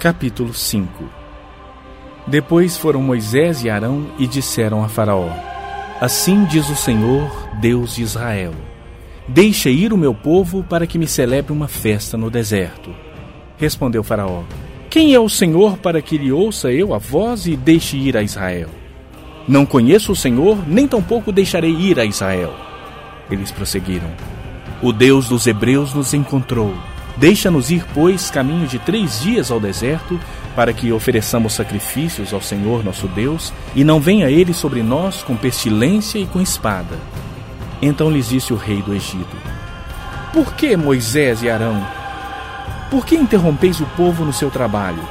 Capítulo 5. Depois foram Moisés e Arão e disseram a Faraó: Assim diz o Senhor, Deus de Israel: Deixa ir o meu povo para que me celebre uma festa no deserto. Respondeu Faraó: Quem é o Senhor para que lhe ouça eu a voz e deixe ir a Israel? Não conheço o Senhor, nem tampouco deixarei ir a Israel. Eles prosseguiram: O Deus dos hebreus nos encontrou. Deixa-nos ir, pois, caminho de 3 dias ao deserto, para que ofereçamos sacrifícios ao Senhor nosso Deus, e não venha ele sobre nós com pestilência e com espada. Então lhes disse o rei do Egito: Por que, Moisés e Arão? Por que interrompeis o povo no seu trabalho?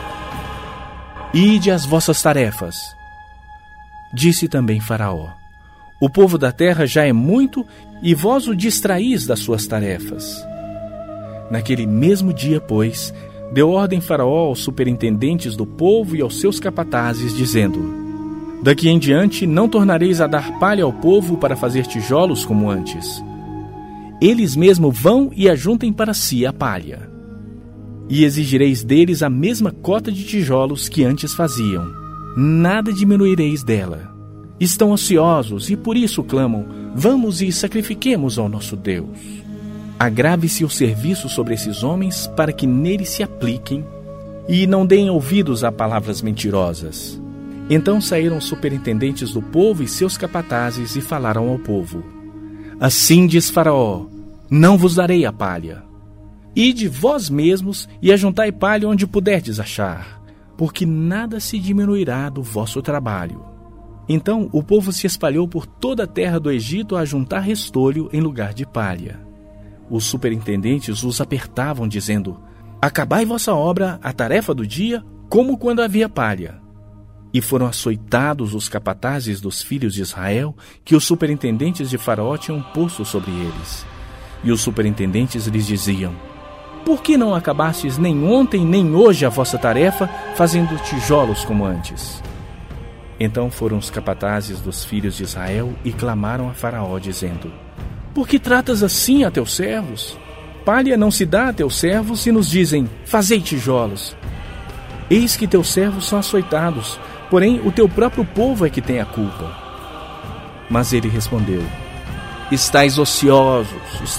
Ide às vossas tarefas. Disse também Faraó: O povo da terra já é muito, e vós o distraís das suas tarefas. Naquele mesmo dia, pois, deu ordem Faraó aos superintendentes do povo e aos seus capatazes, dizendo: Daqui em diante não tornareis a dar palha ao povo para fazer tijolos como antes. Eles mesmos vão e ajuntem para si a palha. E exigireis deles a mesma cota de tijolos que antes faziam. Nada diminuireis dela. Estão ociosos e por isso clamam: Vamos e sacrifiquemos ao nosso Deus. Agrave-se o serviço sobre esses homens para que neles se apliquem e não deem ouvidos a palavras mentirosas. Então saíram os superintendentes do povo e seus capatazes e falaram ao povo: Assim diz Faraó: Não vos darei a palha. Ide vós mesmos e ajuntai palha onde puderdes achar, porque nada se diminuirá do vosso trabalho. Então o povo se espalhou por toda a terra do Egito a ajuntar restolho em lugar de palha. Os superintendentes os apertavam, dizendo: Acabai vossa obra, a tarefa do dia, como quando havia palha. E foram açoitados os capatazes dos filhos de Israel, que os superintendentes de Faraó tinham posto sobre eles. E os superintendentes lhes diziam: Por que não acabastes nem ontem nem hoje a vossa tarefa, fazendo tijolos como antes? Então foram os capatazes dos filhos de Israel e clamaram a Faraó, dizendo: Por que tratas assim a teus servos? Palha não se dá a teus servos e nos dizem: Fazei tijolos. Eis que teus servos são açoitados, porém o teu próprio povo é que tem a culpa. Mas ele respondeu: Estais ociosos.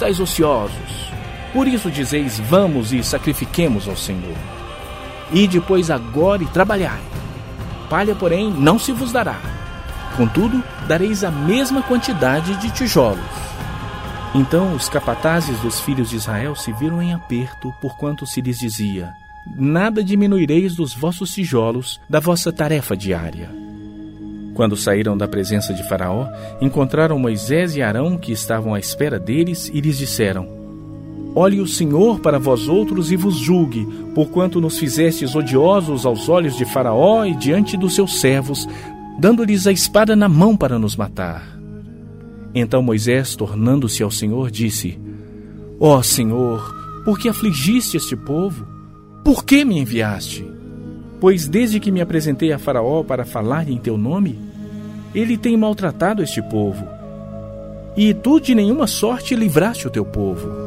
Por isso dizeis: Vamos e sacrifiquemos ao Senhor. Ide, pois, agora e trabalhai. Palha, porém, não se vos dará. Contudo, dareis a mesma quantidade de tijolos. Então os capatazes dos filhos de Israel se viram em aperto, porquanto se lhes dizia: Nada diminuireis dos vossos tijolos da vossa tarefa diária. Quando saíram da presença de Faraó, encontraram Moisés e Arão, que estavam à espera deles, e lhes disseram: Olhe o Senhor para vós outros e vos julgue, porquanto nos fizestes odiosos aos olhos de Faraó e diante dos seus servos, dando-lhes a espada na mão para nos matar. Então Moisés, tornando-se ao Senhor, disse: Ó Senhor, por que afligiste este povo? Por que me enviaste? Pois desde que me apresentei a Faraó para falar em teu nome, ele tem maltratado este povo, e tu de nenhuma sorte livraste o teu povo.